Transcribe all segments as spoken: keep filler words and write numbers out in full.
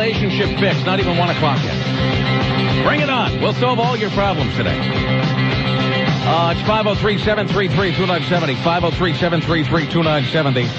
relationship fixed. Not even one o'clock yet. Bring it on. We'll solve all your problems today. Uh, it's five oh three, seven three three, two nine seven oh. five oh three, seven three three, two nine seven oh.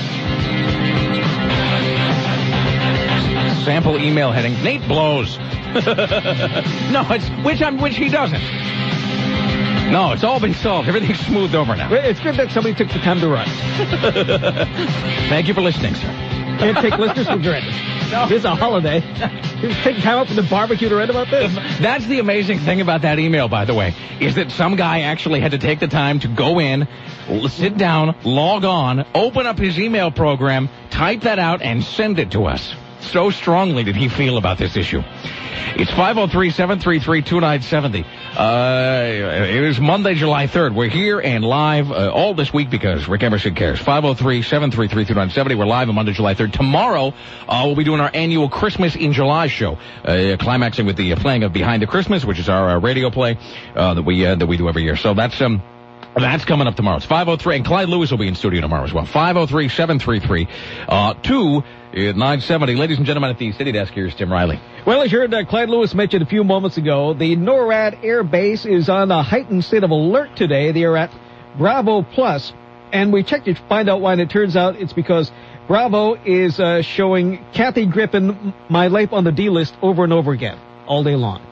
Sample email heading. Nate blows. No, it's which I'm which he doesn't. No, it's all been solved. Everything's smoothed over now. It's good that somebody took the time to write. Thank you for listening, sir. Can't take listeners for granted. No. This is a holiday. You take time up for the barbecue to write about this? That's the amazing thing about that email, by the way, is that some guy actually had to take the time to go in, sit down, log on, open up his email program, type that out, and send it to us. So strongly did he feel about this issue. It's five oh three, seven three three, two nine seven oh. Uh, it is Monday, July third. We're here and live uh, all this week because Rick Emerson cares. five oh three, seven three three, two nine seven oh. We're live on Monday, July third. Tomorrow, uh, we'll be doing our annual Christmas in July show, uh, climaxing with the uh, playing of Behind the Christmas, which is our uh, radio play uh, that we uh, that we do every year. So that's um. That's coming up tomorrow. It's five oh three, and Clyde Lewis will be in studio tomorrow as well. five oh three, seven three three, two nine seven oh. Ladies and gentlemen, at the City Desk, here's Tim Riley. Well, as you heard uh, Clyde Lewis mentioned a few moments ago, the NORAD Air Base is on a heightened state of alert today. They are at Bravo Plus, and we checked to find out why, and it turns out it's because Bravo is uh, showing Kathy Griffin, My Life on the D List, over and over again, all day long.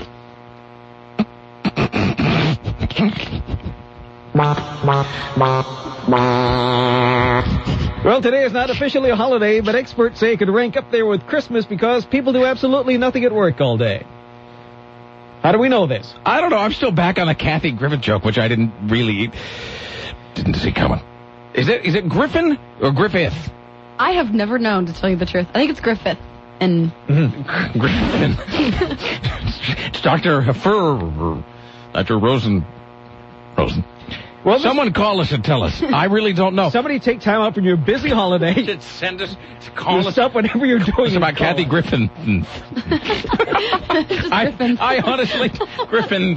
Well, today is not officially a holiday, but experts say it could rank up there with Christmas because people do absolutely nothing at work all day. How do we know this? I don't know. I'm still back on the Kathy Griffin joke, which I didn't really didn't see coming. Is it is it Griffin or Griffith? I have never known, to tell you the truth. I think it's Griffith. And mm-hmm. Griffin. It's Doctor Fur, Doctor Rosen. Rosen. Well, someone call us and tell us. I really don't know. Somebody take time out from your busy holiday. Just send us, call your us stuff whenever you're doing. It's about Kathy Griffin. I, Griffin. I honestly, Griffin.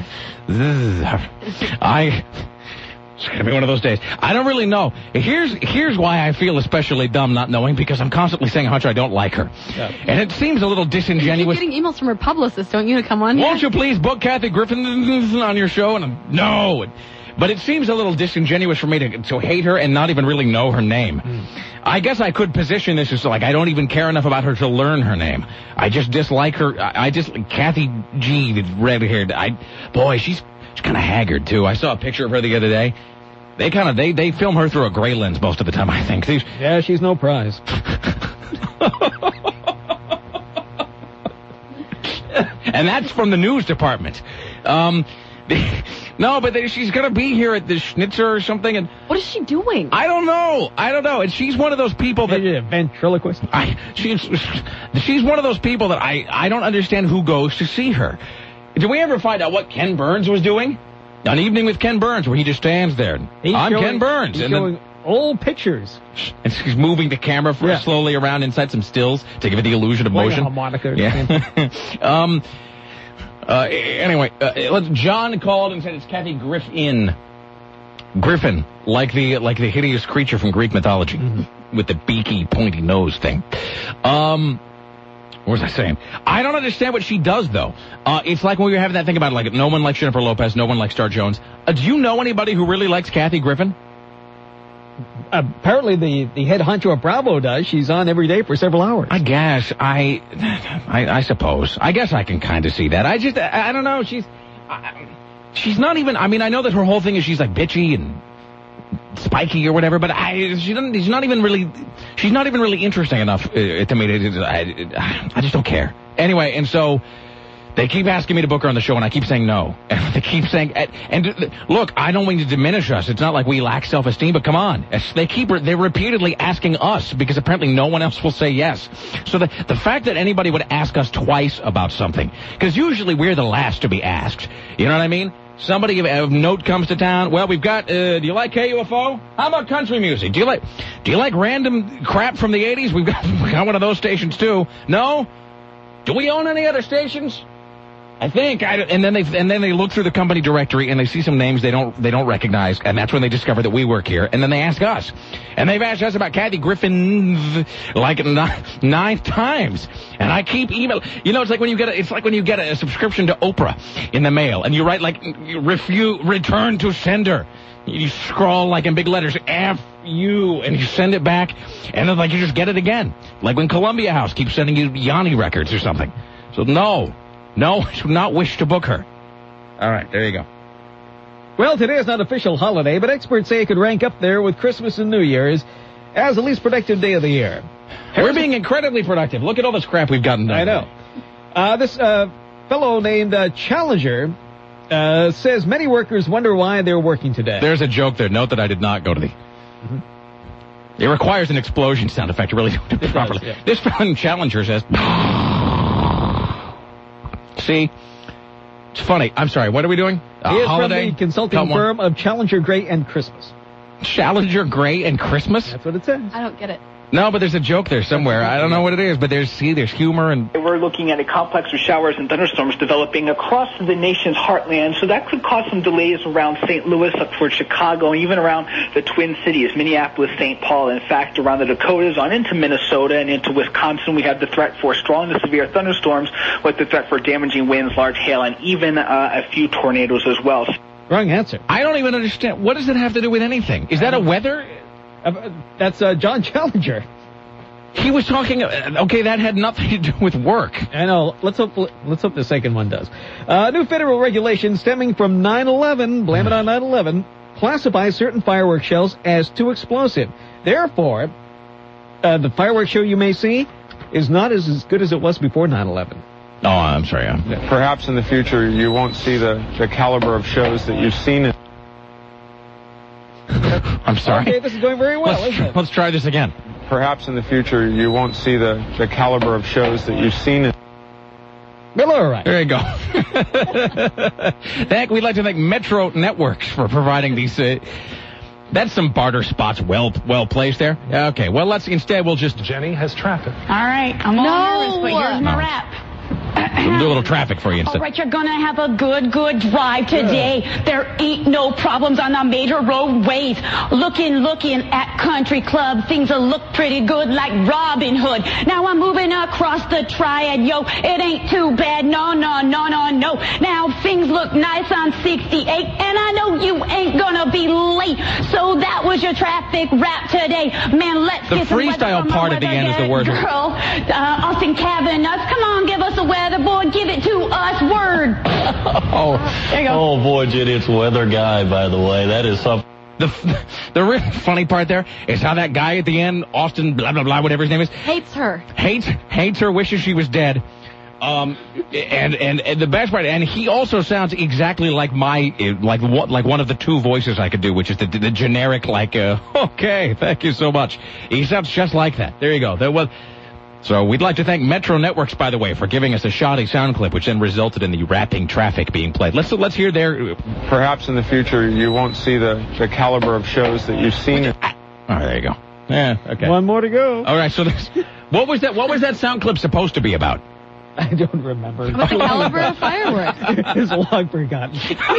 I. It's gonna be one of those days. I don't really know. Here's here's why I feel especially dumb not knowing, because I'm constantly saying how much I don't like her, yeah. And it seems a little disingenuous. You keep getting emails from her publicist, don't you, to come on here? Won't you please book Kathy Griffin on your show? And I'm, no. But it seems a little disingenuous for me to, to hate her and not even really know her name. Mm. I guess I could position this as like I don't even care enough about her to learn her name. I just dislike her. I, I just Kathy G, the red-haired. I boy, she's she's kind of haggard too. I saw a picture of her the other day. They kind of they they film her through a gray lens most of the time, I think. These, yeah, she's no prize. And that's from the news department. Um. No, but they, she's going to be here at the Schnitzer or something. And what is she doing? I don't know. I don't know. And she's one of those people that... Yeah, ventriloquist. I, she's, she's one of those people that I, I don't understand who goes to see her. Did we ever find out what Ken Burns was doing? An evening with Ken Burns where he just stands there. He's I'm showing, Ken Burns. He's and showing then, old pictures. And she's moving the camera for, yeah. slowly around inside some stills to give it the illusion of like motion. A harmonica. Yeah. um... Uh, anyway, uh, John called and said it's Kathy Griffin. Griffin, like the like the hideous creature from Greek mythology, mm-hmm. with the beaky, pointy nose thing. Um, what was I saying? I don't understand what she does, though. Uh, it's like when we were having that thing about, like, no one likes Jennifer Lopez, no one likes Star Jones. Uh, do you know anybody who really likes Kathy Griffin? Apparently the, the head honcho of Bravo does. She's on every day for several hours. I guess. I I, I suppose. I guess I can kind of see that. I just, I, I don't know. She's, I, she's not even, I mean, I know that her whole thing is she's like bitchy and spiky or whatever, but I, she doesn't, she's not even really, she's not even really interesting enough uh, to me. To, I, I just don't care. Anyway, and so... They keep asking me to book her on the show, and I keep saying no. And they keep saying, and, and look, I don't mean to diminish us. It's not like we lack self-esteem, but come on. They keep, they're repeatedly asking us because apparently no one else will say yes. So the, the fact that anybody would ask us twice about something, because usually we're the last to be asked. You know what I mean? Somebody of note comes to town. Well, we've got, uh, do you like K U F O? How about country music? Do you like, do you like random crap from the eighties? We've got, we got one of those stations too. No? Do we own any other stations? I think, I, and then they and then they look through the company directory and they see some names they don't they don't recognize, and that's when they discover that we work here. And then they ask us, and they've asked us about Kathy Griffin like nine, nine times, and I keep email. You know, it's like when you get a, it's like when you get a, a subscription to Oprah in the mail, and you write like refuse return to sender. You scroll like in big letters F you, and you send it back, and then like you just get it again, like when Columbia House keeps sending you Yanni records or something. So no. No, I do not wish to book her. All right, there you go. Well, today is not an official holiday, but experts say it could rank up there with Christmas and New Year's as the least productive day of the year. We're being incredibly productive. Look at all this crap we've gotten done. I know. Uh, this uh, fellow named uh, Challenger uh, says many workers wonder why they're working today. There's a joke there. Note that I did not go to the... Mm-hmm. It requires an explosion sound effect to really do it, it properly. Does, yeah. This fellow Challenger says... See, it's funny. I'm sorry. What are we doing? A he is holiday from the consulting firm of Challenger Gray and Christmas. Challenger Gray and Christmas? That's what it says. I don't get it. No, but there's a joke there somewhere. I don't know what it is, but there's see, there's humor and. We're looking at a complex of showers and thunderstorms developing across the nation's heartland, so that could cause some delays around Saint Louis, up towards Chicago, and even around the Twin Cities, Minneapolis, Saint Paul. In fact, around the Dakotas, on into Minnesota and into Wisconsin, we have the threat for strong to severe thunderstorms, with the threat for damaging winds, large hail, and even uh, a few tornadoes as well. Wrong answer. I don't even understand. What does it have to do with anything? Is that a weather? Uh, that's uh, John Challenger. He was talking. Uh, okay, that had nothing to do with work. I know. Let's hope. Let's hope the second one does. Uh, new federal regulation stemming from nine eleven. Blame it on nine eleven. Classifies certain fireworks shells as too explosive. Therefore, uh, the fireworks show you may see is not as, as good as it was before nine eleven. Oh, I'm sorry. I'm... Perhaps in the future you won't see the, the caliber of shows that you've seen. In- I'm sorry. Okay, this is going very well, let's, isn't it? Let's try this again. Perhaps in the future you won't see the, the caliber of shows that you've seen. In- well, all right. There you go. Thank. We'd like to thank Metro Networks for providing these. Uh, that's some barter spots. Well, well placed there. Okay. Well, let's instead we'll just. Jenny has traffic. All right. I'm all No. nervous, but here's my No. rap. We'll do a little traffic for you instead. All right, you're gonna have a good, good drive today. Yeah. There ain't no problems on the major roadways. Looking, looking at Country Club, things will look pretty good like Robin Hood. Now I'm moving across the triad, yo. It ain't too bad, no, no, no, no, no. Now things look nice on sixty-eight, and I know you ain't gonna be late. So that was your traffic rap today, man. Let's the get some freestyle part at the end is the word. Girl, uh, Austin Cavanaugh, come on, give us a weather boy, give it to us. Word. Oh, there you go. Oh boy, Jenny, it's weather guy. By the way, that is something. The the really funny part there is how that guy at the end, Austin, blah blah blah, whatever his name is, Hates her. hates hates her, wishes she was dead. Um, and, and and the best part, and he also sounds exactly like my like what like one of the two voices I could do, which is the the generic like uh, okay, thank you so much. He sounds just like that. There you go. There was. So we'd like to thank Metro Networks, by the way, for giving us a shoddy sound clip, which then resulted in the rapping traffic being played. Let's let's hear their. Perhaps in the future you won't see the, the caliber of shows that you've seen. In- All right, there you go. Yeah, okay. One more to go. All right, so this, what was that? What was that sound clip supposed to be about? I don't remember. About the caliber of fireworks. It's long forgotten.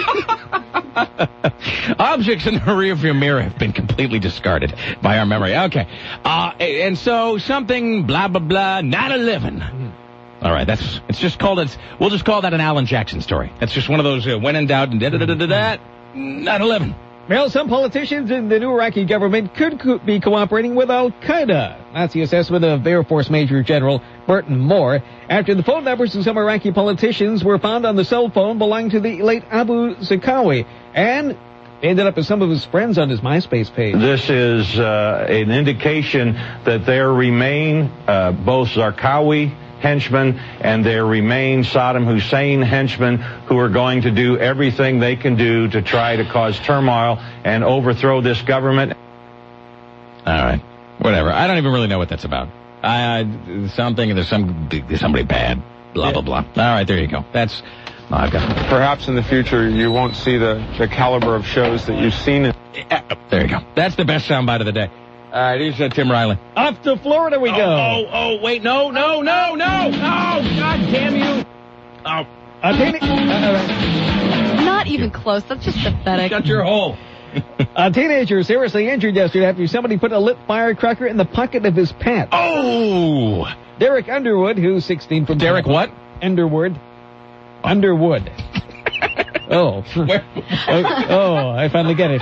Objects in the rearview mirror have been completely discarded by our memory. Okay. Uh, and so something blah, blah, blah, nine eleven. Mm-hmm. All right, that's, it's just called, it's, we'll just call that an Alan Jackson story. That's just one of those uh, when in doubt and da da da da da nine eleven. Well, some politicians in the new Iraqi government could co- be cooperating with Al-Qaeda. That's the assessment of Air Force Major General Burton Moore, after the phone numbers of some Iraqi politicians were found on the cell phone belonging to the late Abu Zarqawi, and ended up with some of his friends on his MySpace page. This is uh, an indication that there remain uh, both Zarqawi henchmen and there remain Saddam Hussein henchmen who are going to do everything they can do to try to cause turmoil and overthrow this government. All right. Whatever. I don't even really know what that's about. I, I something, there's some, there's somebody bad. Blah, yeah. blah, blah. All right, there you go. That's, oh, I've got it. Perhaps in the future you won't see the, the caliber of shows that you've seen. In- there you go. That's the best soundbite of the day. All right, here's uh, Tim Riley. Off to Florida we oh, go. Oh, oh, wait, no, no, no, no, no, God damn you. Oh, A teen- uh, Not even close. That's just pathetic. Shut your hole. A teenager seriously injured yesterday after somebody put a lit firecracker in the pocket of his pants. Oh! Derek Underwood, who's sixteen from... Derek what? Underwood. Underwood. oh. Where? oh. Oh, I finally get it.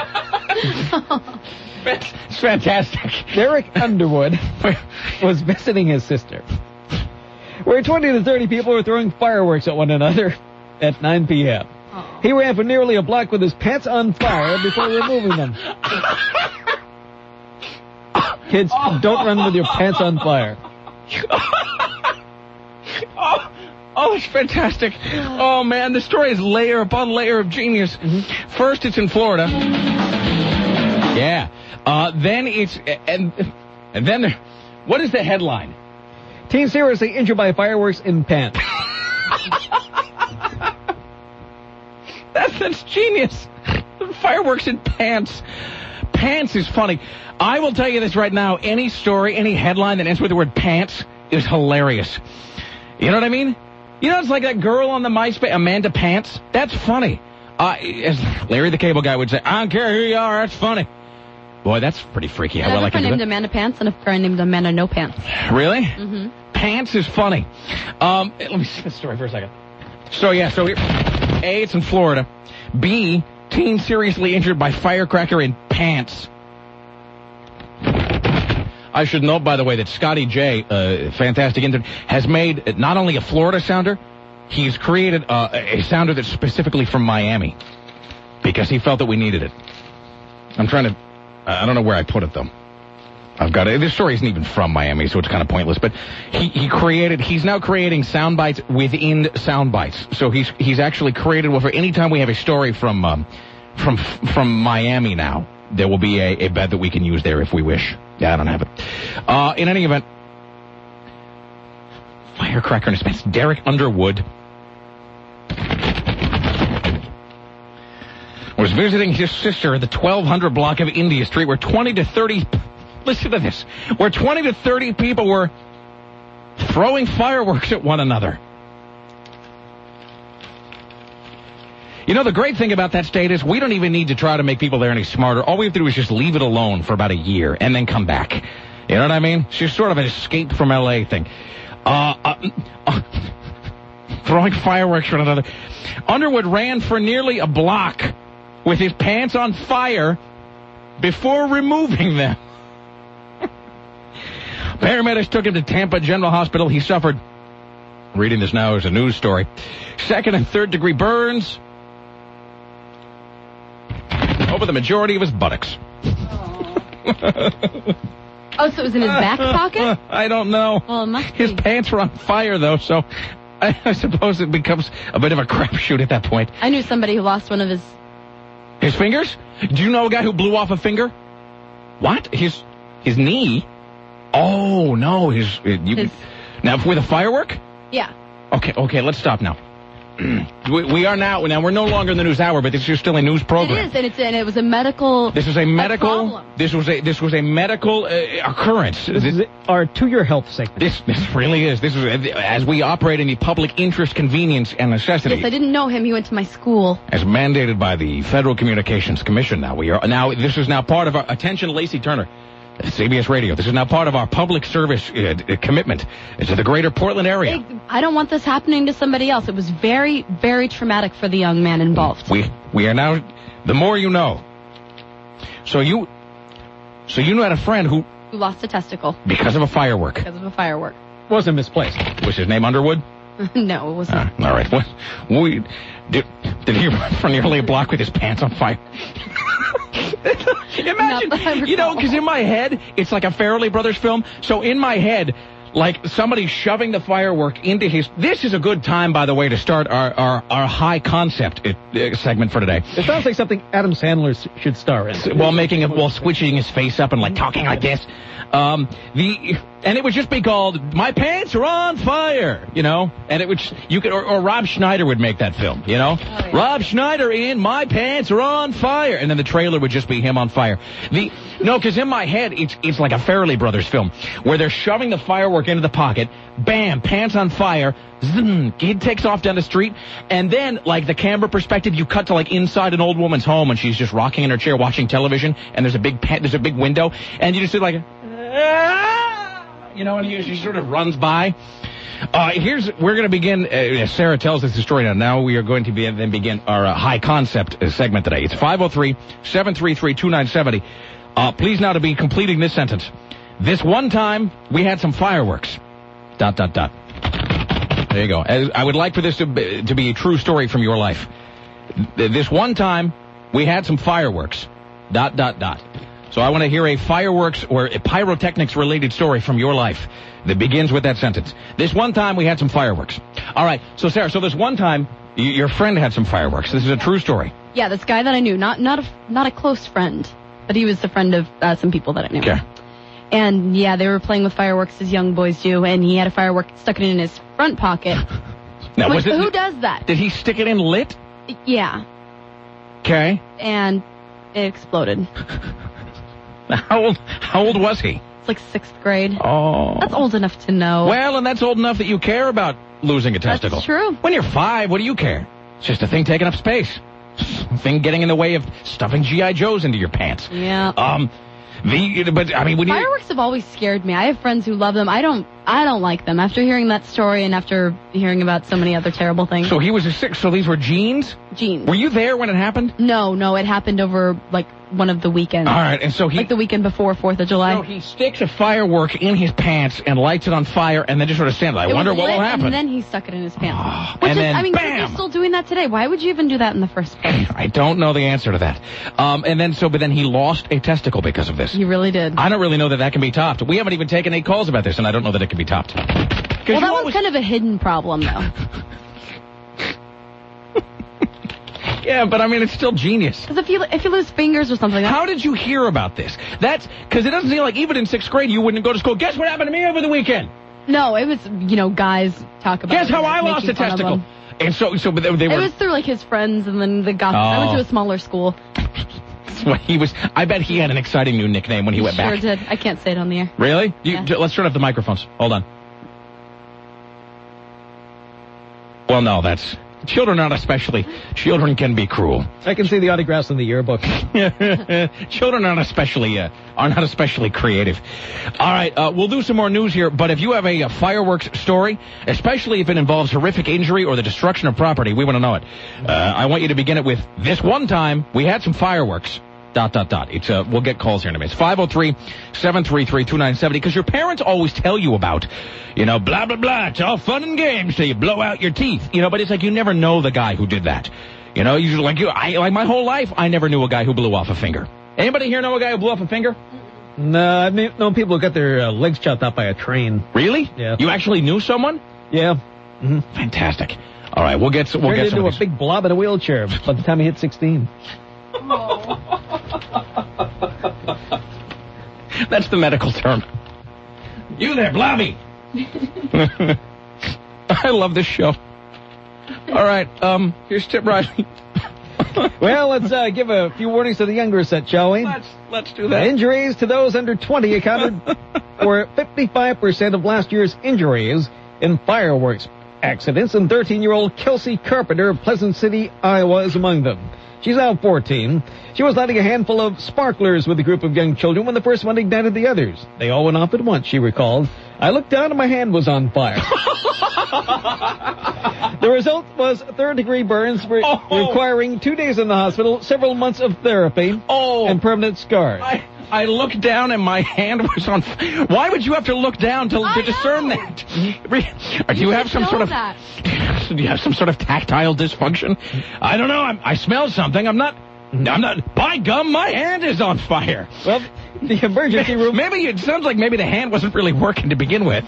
It's fantastic. Derek Underwood was visiting his sister, where twenty to thirty people were throwing fireworks at one another at nine p.m. Oh. He ran for nearly a block with his pants on fire before removing them. Kids, don't run with your pants on fire. oh, oh, it's fantastic. Oh, man, the story is layer upon layer of genius. Mm-hmm. First, it's in Florida. Yeah. Uh, then it's... And, and then... What is the headline? Teen seriously injured by fireworks in pants. That's, that's genius. Fireworks in pants. Pants is funny. I will tell you this right now. Any story, any headline that ends with the word pants is hilarious. You know what I mean? You know, it's like that girl on the MySpace, Amanda Pants. That's funny. Uh, as Larry the Cable Guy would say, I don't care who you are, that's funny. Boy, that's pretty freaky. I have well, a I can friend do named that. Amanda Pants and a friend named Amanda No Pants. Really? Mm-hmm. Pants is funny. Um, let me see the story for a second. So, yeah, so here, A, it's in Florida. B, teen seriously injured by firecracker in pants. I should note, by the way, that Scotty J, uh, fantastic intern, has made not only a Florida sounder, he's created uh, a sounder that's specifically from Miami because he felt that we needed it. I'm trying to, I don't know where I put it, though. I've got it. This story isn't even from Miami, so it's kind of pointless. But he, he created, he's now creating sound bites within sound bites. So he's he's actually created, well, for any time we have a story from um, from from Miami now, there will be a, a bed that we can use there if we wish. Yeah, I don't have it. Uh, in any event, firecracker in his pants. Derek Underwood was visiting his sister at the twelve hundred block of India Street, where twenty to thirty... Listen to this. Where twenty to thirty people were throwing fireworks at one another. You know, the great thing about that state is we don't even need to try to make people there any smarter. All we have to do is just leave it alone for about a year and then come back. You know what I mean? It's just sort of an escape from L A thing. Uh, uh, uh, throwing fireworks at one another. Underwood ran for nearly a block with his pants on fire before removing them. Paramedics took him to Tampa General Hospital. He suffered, reading this now as a news story, second and third degree burns over the majority of his buttocks. Oh, so it was in his back pocket? I don't know. Well, it must His be. pants were on fire, though, so I, I suppose it becomes a bit of a crapshoot at that point. I knew somebody who lost one of his... His fingers? Do you know a guy who blew off a finger? What? His his knee? Oh, no. His, you, His- Now, with a firework? Yeah. Okay, okay, let's stop now. we, we are now, now, we're no longer in the news hour, but this is still a news program. It is, and, it's, and it was a medical... This is a medical, problem. this was a, this was a medical uh, occurrence. This is our To Your Health segment. This, this really is. This is, as we operate in the public interest, convenience, and necessity. Yes, I didn't know him. He went to my school. As mandated by the Federal Communications Commission now. We are, now, this is now part of our, attention, Lacey Turner. C B S Radio. This is now part of our public service uh, commitment to the greater Portland area. I don't want this happening to somebody else. It was very, very traumatic for the young man involved. We we are now, the more you know. So you, so you had a friend who, Who lost a testicle because of a firework, because of a firework. Wasn't misplaced. was his name Underwood? No, it wasn't. Ah, all right. What, we, did, did he run for nearly a block with his pants on fire? Imagine, Not that I you know, recall. because in my head, it's like a Farrelly Brothers film. So in my head, like somebody shoving the firework into his... This is a good time, by the way, to start our, our, our high concept uh, segment for today. It sounds like something Adam Sandler s- should star in. While making it, while squishing his face up and like talking like this. Um, the And it would just be called "My Pants Are on Fire," you know. And it would you could or, or Rob Schneider would make that film, you know. Oh, yeah. Rob Schneider in "My Pants Are on Fire," and then the trailer would just be him on fire. The no, because in my head it's it's like a Farrelly Brothers film where they're shoving the firework into the pocket, bam, pants on fire, zzz, kid takes off down the street, and then like the camera perspective, you cut to like inside an old woman's home and she's just rocking in her chair watching television, and there's a big pa- there's a big window, and you just see like. Ah! You know, and he, he sort of runs by. Uh, here's, we're going to begin, uh, Sarah tells us the story now. Now we are going to be, then begin our uh, high concept uh, segment today. It's five oh three, seven three three, two nine seven oh. Uh, please now to be completing this sentence. This one time, we had some fireworks. Dot, dot, dot. There you go. As, I would like for this to be, to be a true story from your life. This one time, we had some fireworks. Dot, dot, dot. So I want to hear a fireworks or a pyrotechnics-related story from your life that begins with that sentence. This one time we had some fireworks. All right. So, Sarah, so this one time y- your friend had some fireworks. This is a true story. Yeah, this guy that I knew. Not not a, not a close friend, but he was the friend of uh, some people that I knew. Okay. And, yeah, they were playing with fireworks as young boys do, and he had a firework, stuck it in his front pocket. Now, Which, was it, who does that? Did he stick it in lit? Yeah. Okay. And it exploded. How old, how old was he? It's like sixth grade. Oh. That's old enough to know. Well, and that's old enough that you care about losing a testicle. That's true. When you're five, what do you care? It's just a thing taking up space. A thing getting in the way of stuffing G I. Joes into your pants. Yeah. Um, the, but, I mean, when you... Fireworks have always scared me. I have friends who love them. I don't, I don't like them. After hearing that story and after hearing about so many other terrible things. So he was a six, so these were jeans? Jeans. Were you there when it happened? No, no, it happened over, like, one of the weekends. All right, and so he... Like the weekend before fourth of July. So he sticks a firework in his pants and lights it on fire and then just sort of stands there. I It wonder was what lit, will happen. And then he stuck it in his pants. Oh, Which and is, then I mean, bam! kids are still doing that today. Why would you even do that in the first place? I don't know the answer to that. Um, and then, so, but then he lost a testicle because of this. He really did. I don't really know that that can be topped. We haven't even taken eight calls about this, and I don't know that it can be topped. Well, that always... was kind of a hidden problem, though. Yeah, but I mean, it's still genius. Because if you if you lose fingers or something... How did you hear about this? That's because it doesn't seem like even in sixth grade you wouldn't go to school. Guess what happened to me over the weekend? No, it was, you know, guys talk about Guess it. how I lost a testicle? And so, so but they, they were... It was through, like, his friends and then the gossip. Oh. I went to a smaller school. What he was, I bet he had an exciting new nickname when he, he went sure back. Sure did. I can't say it on the air. Really? You, yeah. Let's turn off the microphones. Hold on. Well, no, that's... Children aren't especially... Children can be cruel. I can see the autographs in the yearbook. Children aren't especially... Uh, are not especially creative. All right, uh, we'll do some more news here, but if you have a, a fireworks story, especially if it involves horrific injury or the destruction of property, we want to know it. Uh, I want you to begin it with, this one time, we had some fireworks... Dot, dot, dot. It's, uh, we'll get calls here in a minute. It's five oh three, seven three three, two nine seven oh, because your parents always tell you about, you know, blah, blah, blah. It's all fun and games till you blow out your teeth. You know, but it's like you never know the guy who did that. You know, you like, you, I, like my whole life, I never knew a guy who blew off a finger. Anybody here know a guy who blew off a finger? No, I've known people who got their uh, legs chopped off by a train. Really? Yeah. You actually knew someone? Yeah. Mm-hmm. Fantastic. All right, we'll get, we'll Turned get into a big blob in a wheelchair by the time he hit sixteen. That's the medical term. You there, Blobby. I love this show. All right, um, here's Tim Riley. Well, let's uh, give a few warnings to the younger set, shall we? Let's, let's do that. Injuries to those under twenty accounted for fifty-five percent of last year's injuries in fireworks accidents, and thirteen-year-old Kelsey Carpenter of Pleasant City, Iowa, is among them. She's now fourteen. She was lighting a handful of sparklers with a group of young children when the first one ignited the others. They all went off at once, she recalled. I looked down and my hand was on fire. The result was third-degree burns re- oh. requiring two days in the hospital, several months of therapy, oh. and permanent scars. I, I looked down and my hand was on fire. Why would you have to look down to, to discern that? Do you, you have some sort of... That. Do you have some sort of tactile dysfunction? I don't know. I'm, I smell something. I'm not... I'm not... By gum, my hand is on fire. Well, the emergency room... Maybe it sounds like maybe the hand wasn't really working to begin with.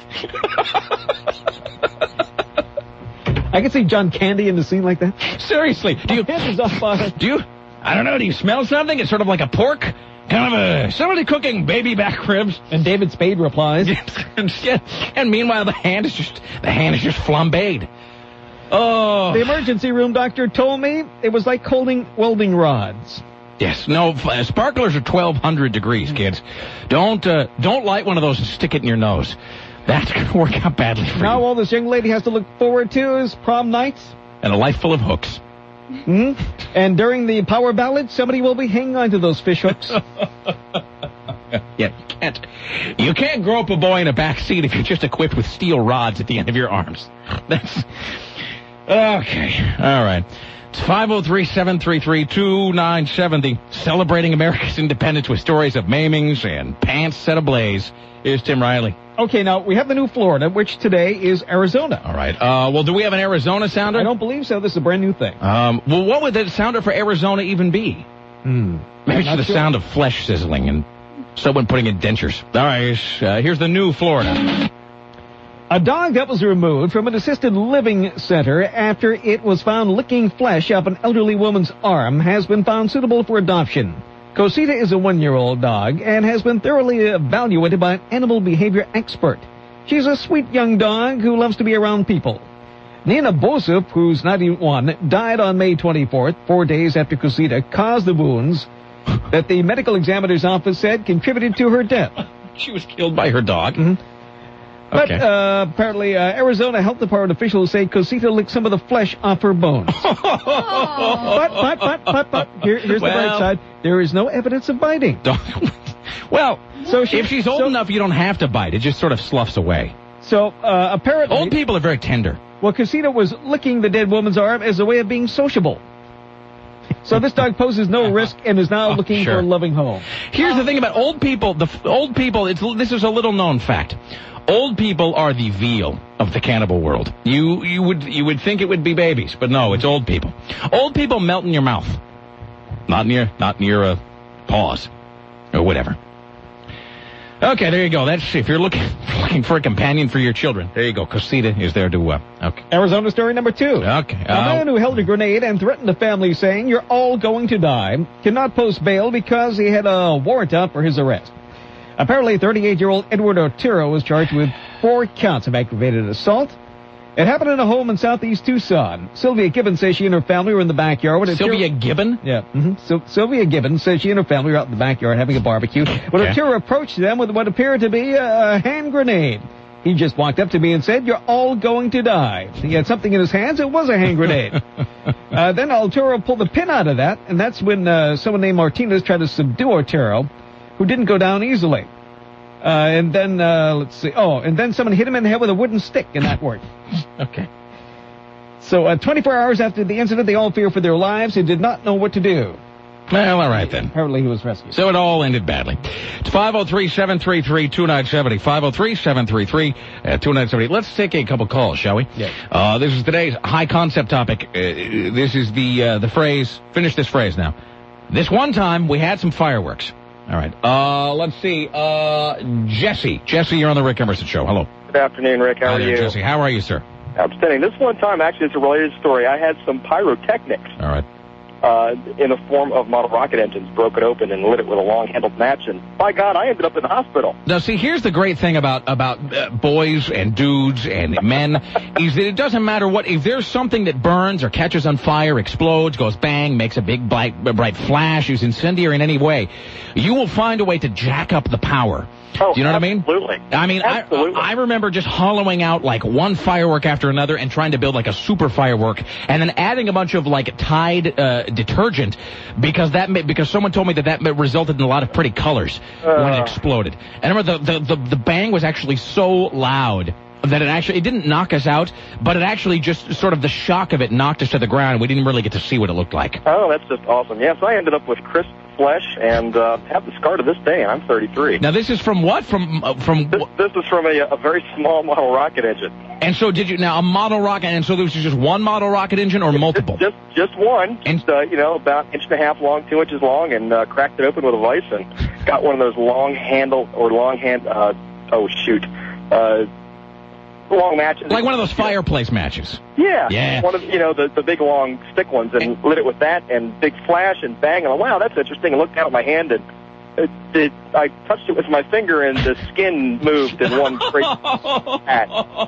I can see John Candy in the scene like that. Seriously. Do you... My hand is on fire. Do you... I don't know. Do you smell something? It's sort of like a pork. Kind of a, somebody cooking baby back ribs. And David Spade replies. And meanwhile, the hand is just, the hand is just flambéed. Oh. The emergency room doctor told me it was like holding welding rods. Yes, no, uh, sparklers are twelve hundred degrees, kids. Don't, uh, don't light one of those and stick it in your nose. That's going to work out badly for now you. all this young lady has to look forward to is prom night. And a life full of hooks. Mm-hmm. And during the power ballad, somebody will be hanging on to those fish hooks. Yeah, you can't, you can't grow up a boy in a back seat if you're just equipped with steel rods at the end of your arms. That's, okay, all right. It's five oh three, seven three three, two nine seven oh, celebrating America's independence with stories of maimings and pants set ablaze. Here's Tim Riley. Okay, now, we have the new Florida, which today is Arizona. All right. Uh, well, do we have an Arizona sounder? I don't believe so. This is a brand new thing. Um, well, what would the sounder for Arizona even be? Hmm. Maybe it's the sure. sound of flesh sizzling and someone putting in dentures. All right, uh, here's the new Florida. A dog that was removed from an assisted living center after it was found licking flesh off an elderly woman's arm has been found suitable for adoption. Cosita is a one-year-old dog and has been thoroughly evaluated by an animal behavior expert. She's a sweet young dog who loves to be around people. Nina Bosup, who's ninety-one, died on May twenty-fourth, four days after Cosita caused the wounds that the medical examiner's office said contributed to her death. She was killed by her dog. Mm-hmm. But Okay. uh, apparently, uh, Arizona Health Department officials say Cosita licked some of the flesh off her bones. But, but, but, but, but, here, here's Well- the bright side. There is no evidence of biting. Well, So she- if she's old so- enough, you don't have to bite. It just sort of sloughs away. So, uh, apparently, Old people are very tender. well, Cosita was licking the dead woman's arm as a way of being sociable. So this dog poses no risk and is now Oh, looking sure. for a loving home. Here's the thing about old people. The f- old people, it's, this is a little known fact. Old people are the veal of the cannibal world. You you would you would think it would be babies, but no, it's old people. Old people melt in your mouth, not in your not in your uh, paws or whatever. Okay, there you go. That's if you're looking looking for a companion for your children. There you go. Cosita is there to uh, okay. Arizona story number two. Okay. A man who held a grenade and threatened a family saying, "You're all going to die," cannot post bail because he had a warrant out for his arrest. Apparently, thirty-eight-year-old Edward Otero was charged with four counts of aggravated assault. It happened in a home in southeast Tucson. Sylvia Gibbons says she and her family were in the backyard. When Sylvia Otero- Gibbon? Yeah. Mm-hmm. Sil- Sylvia Gibbons says she and her family were out in the backyard having a barbecue when Okay. Otero approached them with what appeared to be a hand grenade. He just walked up to me and said, "You're all going to die." He had something in his hands. It was a hand grenade. uh, then Otero pulled the pin out of that, and that's when uh, someone named Martinez tried to subdue Otero, who didn't go down easily. Uh, and then, uh, let's see. Oh, and then someone hit him in the head with a wooden stick, and that worked. Okay. So, uh, twenty-four hours after the incident, they all feared for their lives and did not know what to do. Well, all right then. Apparently, he was rescued. So it all ended badly. It's five oh three, seven three three, two nine seven oh. five oh three, seven three three, two nine seven oh. Let's take a couple calls, shall we? Yes. Uh, this is today's high concept topic. Uh, this is the, uh, the phrase, finish this phrase now. This one time, we had some fireworks. All right. Uh, let's see. Uh, Jesse. Jesse, you're on the Rick Emerson Show. Hello. Good afternoon, Rick. How Hi are there, you? Jesse. How are you, sir? Outstanding. This one time, actually, it's a related story. I had some pyrotechnics All right. uh, in the form of model rocket engines, broke it open and lit it with a long-handled match, and by God, I ended up in the hospital. Now, see, here's the great thing about about uh, boys and dudes and men is that it doesn't matter what, if there's something that burns or catches on fire, explodes, goes bang, makes a big bright, bright flash, is incendiary in any way, you will find a way to jack up the power. Oh, Do you know what I mean? absolutely. I mean, I, Absolutely. I remember just hollowing out like one firework after another and trying to build like a super firework, and then adding a bunch of like Tide uh, detergent because that ma- because someone told me that that ma- resulted in a lot of pretty colors when it Uh. exploded. And I remember the, the the the bang was actually so loud that it actually, it didn't knock us out, but it actually just sort of the shock of it knocked us to the ground. We didn't really get to see what it looked like. Oh, that's just awesome. Yes, I ended up with crisp flesh and uh, have the scar to this day, and I'm thirty-three. Now this is from what? From uh, from This, this is from a, a very small model rocket engine. and so did you now a model rocket? And so there was just one model rocket engine or multiple? Just just one, And- just, uh, you know, about an inch and a half long, two inches long, and uh, cracked it open with a vice and got one of those long handle or long hand. Uh, oh shoot, uh, long matches. Like one of those fireplace matches. Yeah, Yeah. one of you know the the big long stick ones, and lit it with that and big flash and bang. And I'm, wow, that's interesting. I looked down at my hand and It, it, I touched it with my finger, and the skin moved in one great pat. Oh,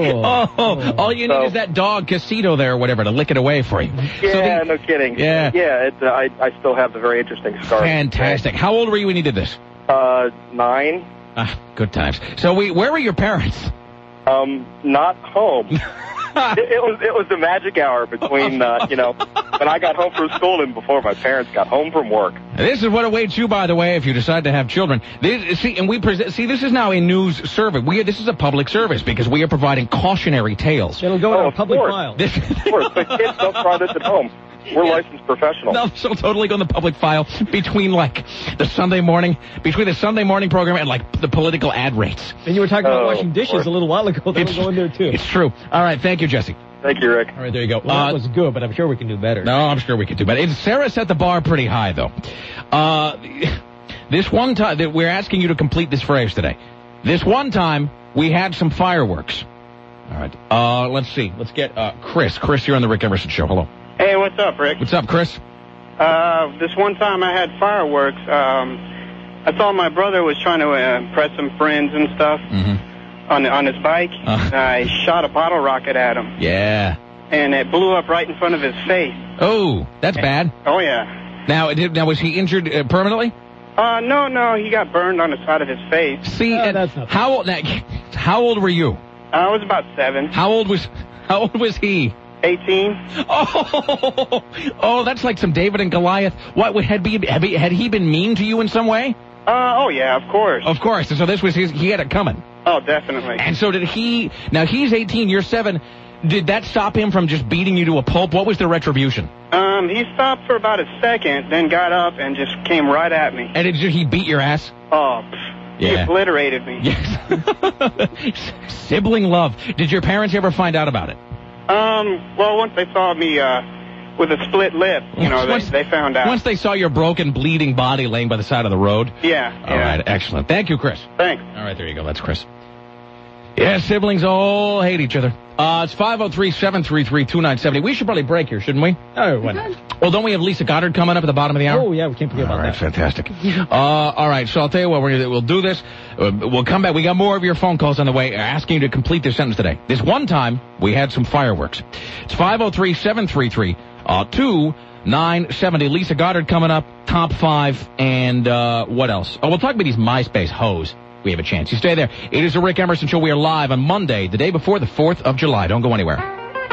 oh, all you need So- is that dog Casito there or whatever to lick it away for you. Yeah, So the- no kidding. Yeah. Yeah, it, uh, I, I still have the very interesting scar. Fantastic. How old were you when you did this? Uh, nine. Ah, good times. So we, where were your parents? Um, not home. it, it was it was the magic hour between uh, you know when I got home from school and before my parents got home from work. This is what awaits you, by the way, if you decide to have children. This, see, and we present. See, this is now a news service. We this is a public service because we are providing cautionary tales. It'll go in Oh, a of public course. file. This, Of course, but kids don't try this at home. We're licensed professionals. no, so totally go in the public file between like the Sunday morning, between the Sunday morning program and like the political ad rates. And you were talking about Oh, washing dishes Lord. a little while ago. That'll go in there, too. It's true. All right, thank you, Jesse. Thank you, Rick. All right, there you go. Well, Uh, that was good, but I'm sure we can do better. No, I'm sure we could do better. It's, Sarah set the bar pretty high, though. Uh, this one time, that we're asking you to complete this phrase today. This one time, we had some fireworks. All right. Uh, let's see. Let's get uh, Chris. Chris, you're on the Rick Emerson Show. Hello. Hey, what's up, Rick? What's up, Chris? Uh, this one time I had fireworks. Um, I saw my brother was trying to uh, impress some friends and stuff Mm-hmm. on on his bike. Uh. And I shot a bottle rocket at him, Yeah. and it blew up right in front of his face. Oh, that's bad. Oh yeah. Now, it did- now was he injured uh, permanently? Uh, no, no, he got burned on the side of his face. See, No, and that's not how old? Now, how old were you? I was about seven, How old was? How old was he? eighteen. Oh, oh, that's like some David and Goliath. What would had he had he, had he been mean to you in some way? Uh, oh yeah, of course. Of course. And so this was his. He had it coming. Oh, definitely. And so did he. Now he's eighteen. You're seven. Did that stop him from just beating you to a pulp? What was the retribution? Um, he stopped for about a second, then got up and just came right at me. And did you, he beat your ass? Oh, pff, he Yeah. obliterated me. Yes. Sibling love. Did your parents ever find out about it? Um, well, once they saw me, uh, with a split lip, you know, Once- they, they found out. Once they saw your broken, bleeding body laying by the side of the road. Yeah, All yeah. right, excellent. Thank you, Chris. Thanks. All right, there you go. That's Chris. Yeah, siblings all hate each other. Uh, it's five oh three, seven three three, two nine seven oh. We should probably break here, shouldn't we? Oh, why not? Well, don't we have Lisa Goddard coming up at the bottom of the hour? Oh, yeah, we can't forget All about right, that. fantastic. Uh, all right, so I'll tell you what, we're gonna, we'll do this. Uh, we'll come back. We got more of your phone calls on the way asking you to complete this sentence today. This one time, we had some fireworks. It's five oh three, seven three three, two nine seven oh. Lisa Goddard coming up, top five, and uh, what else? Oh, we'll talk about these MySpace hoes. We have a chance. You stay there. It is the Rick Emerson Show. We are live on Monday, the day before the fourth of July. Don't go anywhere.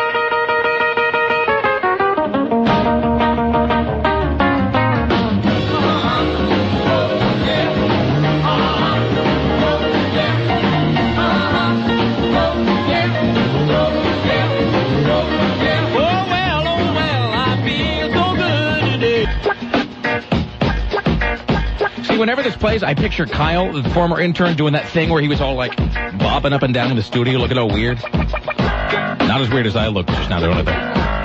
Whenever this plays, I picture Kyle, the former intern, doing that thing where he was all like bobbing up and down in the studio, looking all weird. Not as weird as I look, just now doing it there.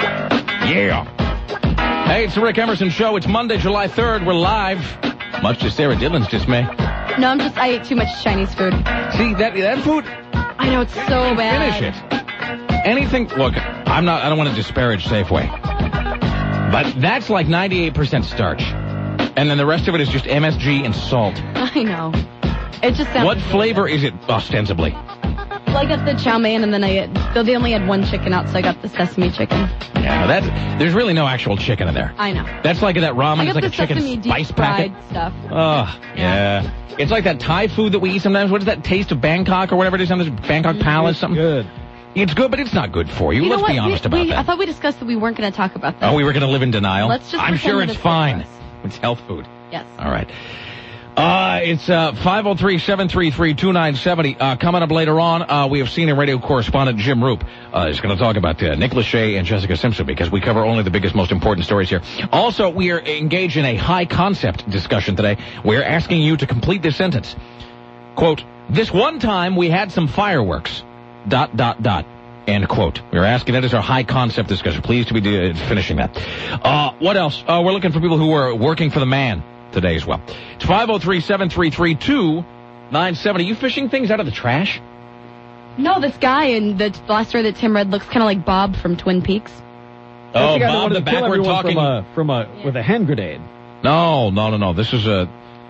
Yeah. Hey, it's the Rick Emerson Show. It's Monday, July third. We're live. Much to Sarah Dillon's dismay. No, I'm just, I ate too much Chinese food. See, that that food, I know, it's so bad. finish it. Anything, look, I'm not, I don't want to disparage Safeway. But that's like ninety-eight percent starch. And then the rest of it is just M S G and salt. I know. It just sounds... What flavor is it, ostensibly? Well, I got the chow mein, and then I got, though they only had one chicken out, so I got the sesame chicken. Yeah, that's, there's really no actual chicken in there. I know. That's like that ramen. I It's got like the a chicken sesame spice deep packet. fried stuff. Oh, yeah. It's like that Thai food that we eat sometimes. What is that, Taste of Bangkok or whatever it is on this Bangkok Palace? Something. Good. It's good, but it's not good for you. You know Let's what? be honest we, about we, I that. thought we discussed that we weren't going to talk about that. Oh, we were going to live in denial? Let's just I'm pretend sure that it's it's good for fine. us. It's health food. Yes. All right. Uh, it's uh, five oh three, seven three three, two nine seven oh. Uh, coming up later on, uh, we have C N N radio correspondent Jim Roop. Uh, is going to talk about uh, Nick Lachey and Jessica Simpson because we cover only the biggest, most important stories here. Also, we are engaged in a high-concept discussion today. We're asking you to complete this sentence. Quote, this one time we had some fireworks. Dot, dot, dot. End quote. We're asking that as our high-concept discussion. Pleased to be uh, finishing that. Uh, what else? Uh, we're looking for people who are working for the man today as well. It's five oh three, seven three three, two nine seven oh. Are you fishing things out of the trash? No, this guy in the last story that Tim read looks kind of like Bob from Twin Peaks. That's Oh, the guy that Bob, wanted the to kill backward everyone talking. From a, from a, with a hand grenade. No, no, no, no. This is a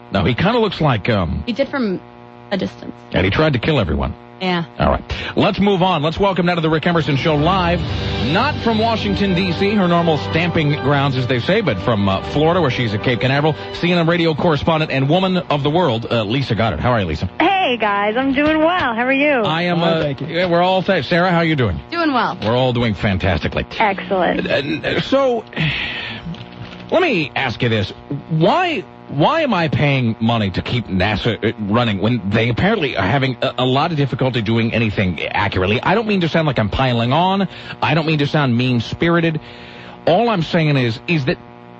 No, he kind of looks like, um... He did from a distance. And he tried to kill everyone. Yeah. All right. Let's move on. Let's welcome now to the Rick Emerson Show live, not from Washington, D C, her normal stamping grounds, as they say, but from uh, Florida, where she's at Cape Canaveral, C N N radio correspondent and woman of the world, uh, Lisa Goddard. How are you, Lisa? Hey, guys. I'm doing well. How are you? I am, uh, thank you. Yeah, we're all, th- Sarah, how are you doing? Doing well. We're all doing fantastically. Excellent. Uh, so, let me ask you this. Why... Why am I paying money to keep NASA running when they apparently are having a, a lot of difficulty doing anything accurately? I don't mean to sound like I'm piling on. I don't mean to sound mean-spirited. All I'm saying is, is that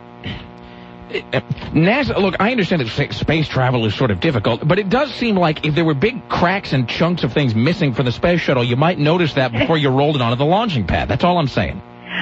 NASA, look, I understand that space travel is sort of difficult, but it does seem like if there were big cracks and chunks of things missing from the space shuttle, you might notice that before you rolled it onto the launching pad. That's all I'm saying.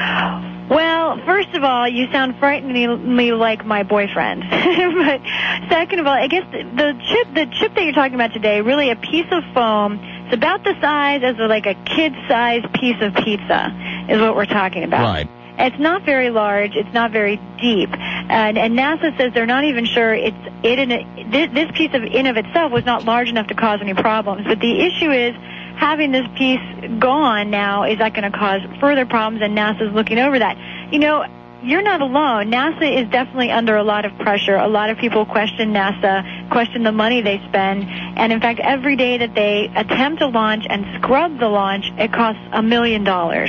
Well, first of all, you sound frighteningly like my boyfriend. But second of all, I guess the, the chip the chip that you're talking about today, really a piece of foam. It's about the size as a, like a kid-sized piece of pizza is what we're talking about. Right. It's not very large. It's not very deep. And, and NASA says they're not even sure it's it in a, this, this piece of in of itself was not large enough to cause any problems. But the issue is, having this piece gone now, is that going to cause further problems, and NASA's looking over that. You know, you're not alone. NASA is definitely under a lot of pressure. A lot of people question NASA, question the money they spend, and in fact, every day that they attempt a launch and scrub the launch, it costs a million dollars.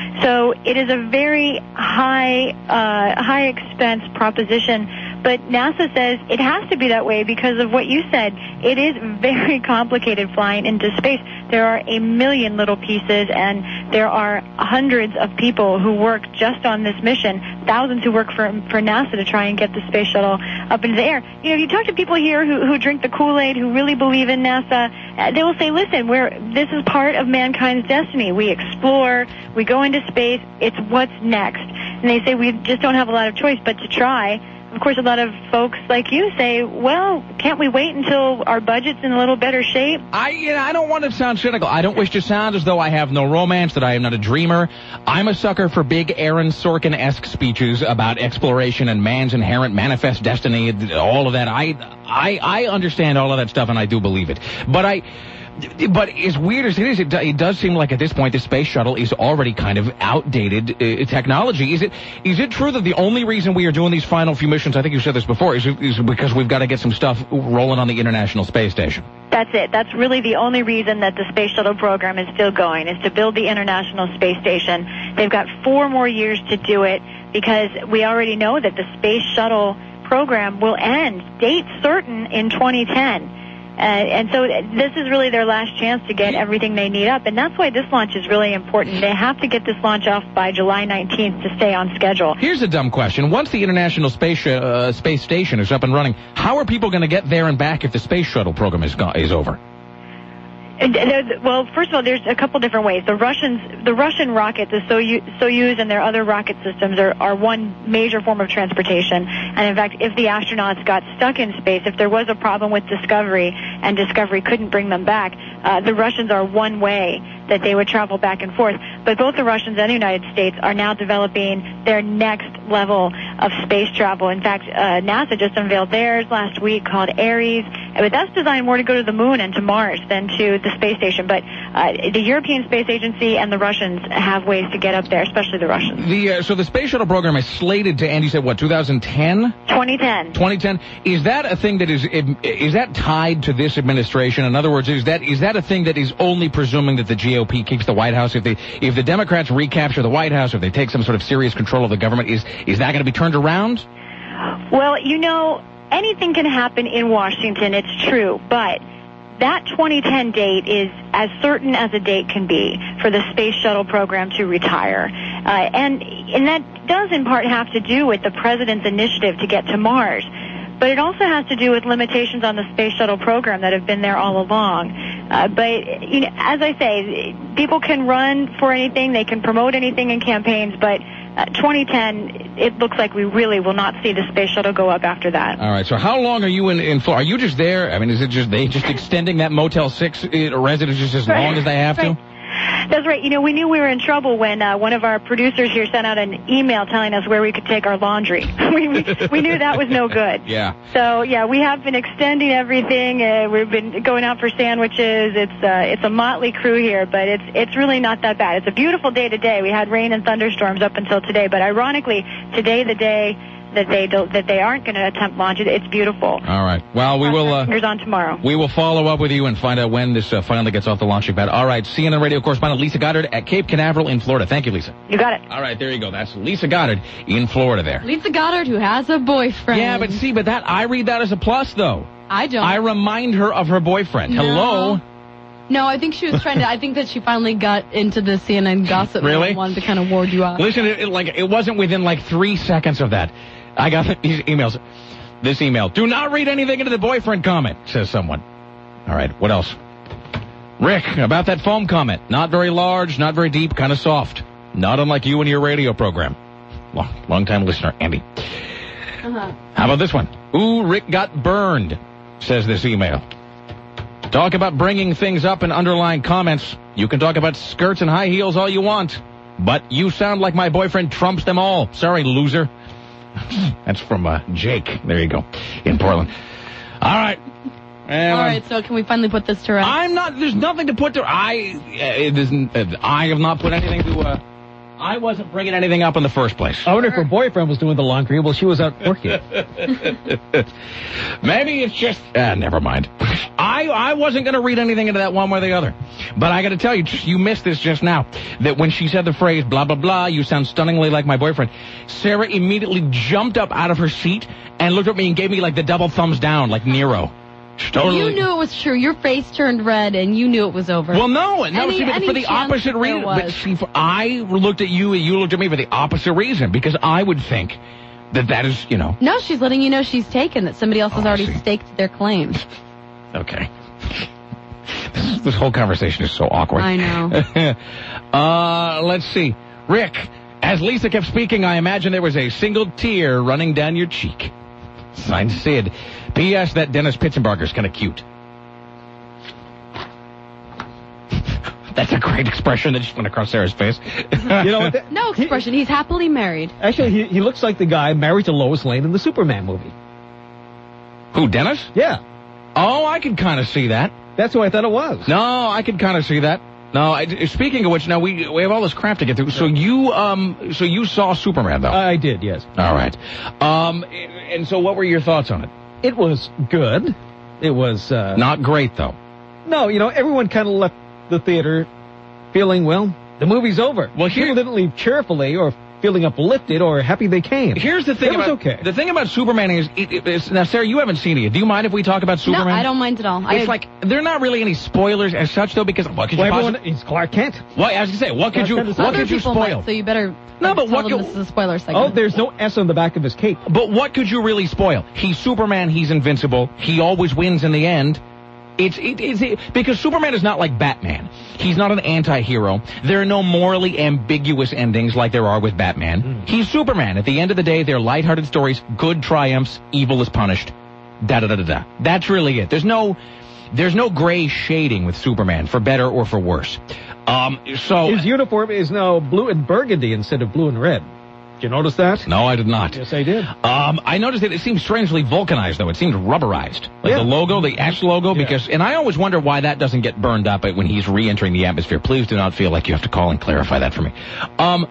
So it is a very high, uh, high expense proposition. But NASA says it has to be that way because of what you said. It is very complicated flying into space. There are a million little pieces, and there are hundreds of people who work just on this mission, thousands who work for for NASA to try and get the space shuttle up into the air. You know, you talk to people here who, who drink the Kool-Aid, who really believe in NASA, uh, they will say, listen, we're, this is part of mankind's destiny. We explore, we go into space, it's what's next. And they say we just don't have a lot of choice but to try. Of course, a lot of folks like you say, well, can't we wait until our budget's in a little better shape? I you know, I don't want to sound cynical. I don't wish to sound as though I have no romance, that I am not a dreamer. I'm a sucker for big Aaron Sorkin-esque speeches about exploration and man's inherent manifest destiny, all of that. I, I, I understand all of that stuff, and I do believe it. But I... But as weird as it is, it, do, it does seem like at this point the space shuttle is already kind of outdated uh, technology. Is it is it true that the only reason we are doing these final few missions, I think you said this before, is, is because we've got to get some stuff rolling on the International Space Station? That's it. That's really the only reason that the space shuttle program is still going, is to build the International Space Station. They've got four more years to do it because we already know that the space shuttle program will end, date certain, in twenty ten. Uh, and so this is really their last chance to get everything they need up. And that's why this launch is really important. They have to get this launch off by July nineteenth to stay on schedule. Here's a dumb question. Once the International Space uh, Space Station is up and running, how are people going to get there and back if the space shuttle program is, go- is over? Well, first of all, there's a couple different ways. The Russians, the Russian rocket, the Soyuz and their other rocket systems are, are one major form of transportation. And in fact, if the astronauts got stuck in space, if there was a problem with Discovery and Discovery couldn't bring them back, uh, the Russians are one way that they would travel back and forth. But both the Russians and the United States are now developing their next level of space travel. In fact, uh, NASA just unveiled theirs last week, called Ares. But that's designed more to go to the moon and to Mars than to the space station. But uh, the European Space Agency and the Russians have ways to get up there, especially the Russians. The uh, so the space shuttle program is slated to end, you said, what, twenty ten? twenty ten. twenty ten. Is that a thing that is is that tied to this administration? In other words, is that is that a thing that is only presuming that the G O P keeps the White House? If they if the Democrats recapture the White House, if they take some sort of serious control of the government, is is that going to be turned around? Well, you know, anything can happen in Washington, it's true, but that twenty ten date is as certain as a date can be for the space shuttle program to retire. Uh, and, and that does in part have to do with the president's initiative to get to Mars. But it also has to do with limitations on the space shuttle program that have been there all along. Uh, but, you know, as I say, people can run for anything, they can promote anything in campaigns, but uh, twenty ten, it looks like we really will not see the space shuttle go up after that. All right, so how long are you in, in Florida? Are you just there? I mean, is it just they just extending that Motel six residence just as right. long as they have right. to? That's right. You know, we knew we were in trouble when uh, one of our producers here sent out an email telling us where we could take our laundry. we, we we knew that was no good. Yeah. So yeah, we have been extending everything. Uh, we've been going out for sandwiches. It's uh, it's a motley crew here, but it's it's really not that bad. It's a beautiful day today. We had rain and thunderstorms up until today, but ironically, today the day that they don't, that they aren't going to attempt launch it. It's beautiful. All right. Well, we will. Uh, fingers on tomorrow. We will follow up with you and find out when this uh, finally gets off the launching pad. All right. C N N radio correspondent Lisa Goddard at Cape Canaveral in Florida. Thank you, Lisa. You got it. All right. There you go. That's Lisa Goddard in Florida. There. Lisa Goddard, who has a boyfriend. Yeah, but see, but that I read that as a plus, though. I don't. I remind her of her boyfriend. No. Hello. No, I think she was trying to. I think that she finally got into the C N N gossip. Really? And wanted to kind of ward you off. Listen, it, it, like it wasn't within like three seconds of that. I got these emails. This email. Do not read anything into the boyfriend comment, says someone. All right, what else? Rick, about that foam comment. Not very large, not very deep, kind of soft. Not unlike you and your radio program. Long, long-time listener, Andy. Uh-huh. How about this one? Ooh, Rick got burned, says this email. Talk about bringing things up in underlying comments. You can talk about skirts and high heels all you want, but you sound like my boyfriend trumps them all. Sorry, loser. That's from uh, Jake. There you go. In Portland. All right. And, All right, so can we finally put this to rest? I'm not, there's nothing to put to, I, uh, it isn't, uh, I have not put anything to, uh, I wasn't bringing anything up in the first place. I wonder if her boyfriend was doing the laundry while she was out working. Maybe it's just, uh, never mind. I, I wasn't going to read anything into that one way or the other. But I got to tell you, you missed this just now, that when she said the phrase, blah, blah, blah, you sound stunningly like my boyfriend, Sarah immediately jumped up out of her seat and looked at me and gave me like the double thumbs down, like Nero. Totally. You knew it was true. Your face turned red, and you knew it was over. Well, no, no, any, see, but any for the opposite reason. But see, for, I looked at you, and you looked at me for the opposite reason, because I would think that that is, you know. No, she's letting you know she's taken, that somebody else has Oh, I already see. staked their claim. Okay. This, this whole conversation is so awkward. I know. uh, let's see. Rick, as Lisa kept speaking, I imagine there was a single tear running down your cheek. Signed, Sid. P S. That Dennis Pitzenbarger's kind of cute. That's a great expression that just went across Sarah's face. You know what? That, No expression. He's happily married. actually, he, he looks like the guy married to Lois Lane in the Superman movie. Who, Dennis? Yeah. Oh, I could kind of see that. That's who I thought it was. No, I could kind of see that. No, I, speaking of which, now we we have all this crap to get through. So you um, so you saw Superman though? I did, yes. All right. Um, and so what were your thoughts on it? It was good. It was uh, Not great though. No, you know, everyone kind of left the theater feeling, well, the movie's over. Well, here- people didn't leave cheerfully or feeling uplifted or happy they came. Here's the thing It was about okay. the thing about Superman is it, it, it's, now Sarah, you haven't seen it yet. Do you mind if we talk about Superman? No, I don't mind at all. It's I, like they're not really any spoilers as such though, because what could you Well, possibly? everyone, it's Clark Kent. What I was gonna say, what could Clark you Kent is what other could you people spoil? might, so you better No, but tell what them could- this is a spoiler Oh, segment. there's no S on the back of his cape. But what could you really spoil? He's Superman. He's invincible. He always wins in the end. It's, it, it's it, because Superman is not like Batman. He's not an anti-hero. There are no morally ambiguous endings like there are with Batman. Mm. He's Superman. At the end of the day, they're lighthearted stories. Good triumphs. Evil is punished. Da da da da da. That's really it. There's no, there's no gray shading with Superman for better or for worse. Um, so His uniform is now blue and burgundy instead of blue and red. Did you notice that? no, I did not. Yes, I did. Um, I noticed that it seems strangely vulcanized, though. It seems rubberized. Like Yeah. the logo, the X logo, Yeah. because, and I always wonder why that doesn't get burned up when he's re-entering the atmosphere. Please do not feel like you have to call and clarify that for me. Um,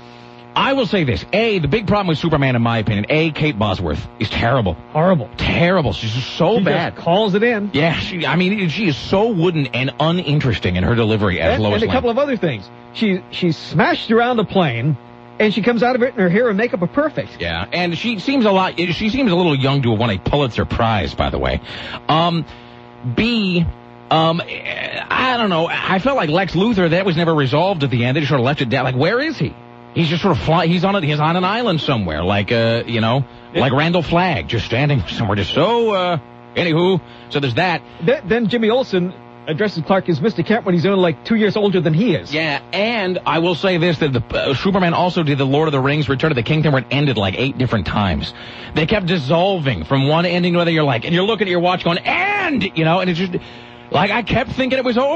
I will say this. A, the big problem with Superman, in my opinion, A, Kate Bosworth is terrible. Horrible. Terrible. She's just so He bad. just calls it in. Yeah, she, I mean, she is so wooden and uninteresting in her delivery as And, Lois and a Lane. couple of other things. She she smashed around a plane, and she comes out of it, and her hair and makeup are perfect. Yeah, and she seems a lot, she seems a little young to have won a Pulitzer Prize, by the way. Um, B, um, I don't know, I felt like Lex Luthor, that was never resolved at the end. They just sort of left it down. Like, where is he? He's just sort of fly, he's on a, he's on an island somewhere, like, uh, you know, like Randall Flagg, just standing somewhere, just so, uh, anywho, so there's that. Th- then Jimmy Olsen addresses Clark as Mister Kent when he's only like two years older than he is. Yeah, and I will say this, that the uh, Superman also did the Lord of the Rings Return of the King thing where it ended like eight different times. They kept dissolving from one ending to another. You're like, and you're looking at your watch going, and, you know, and it's just, like, I kept thinking it was over.